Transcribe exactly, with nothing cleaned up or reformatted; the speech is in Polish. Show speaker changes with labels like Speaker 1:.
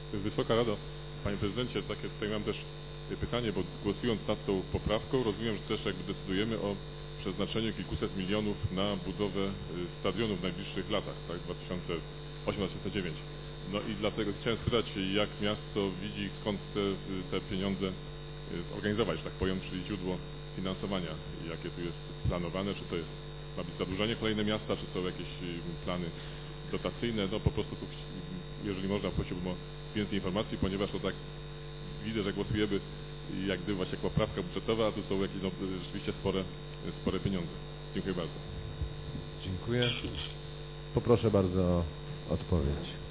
Speaker 1: Wysoka Rado, Panie Prezydencie, takie tutaj mam też pytanie, bo głosując nad tą poprawką, rozumiem, że też jakby decydujemy o przeznaczeniu kilkuset milionów na budowę stadionu w najbliższych latach, tak, dwa tysiące ósmy do dwa tysiące dziewiątego. No i dlatego chciałem spytać, jak miasto widzi, skąd te, te pieniądze zorganizować, tak powiem, czyli źródło finansowania, jakie tu jest planowane, czy to jest, ma być zadłużenie kolejne miasta, czy są jakieś plany dotacyjne, no po prostu tu, jeżeli można, prosiłbym o więcej informacji, ponieważ to tak widzę, że głosujemy jak gdyby właśnie jako poprawka budżetowa, a tu są jakieś no, rzeczywiście spore, spore pieniądze. Dziękuję bardzo.
Speaker 2: Dziękuję. Poproszę bardzo o odpowiedź.